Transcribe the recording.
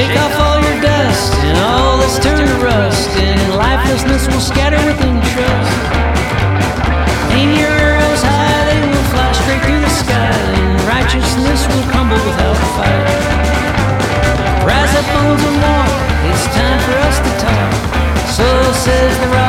Shake off all your dust and all that's turned to rust, and lifelessness will scatter within trust. Aim your arrows high, they will fly straight through the sky, and righteousness will crumble without a fight. Rise up, bones of war, it's time for us to talk. So says the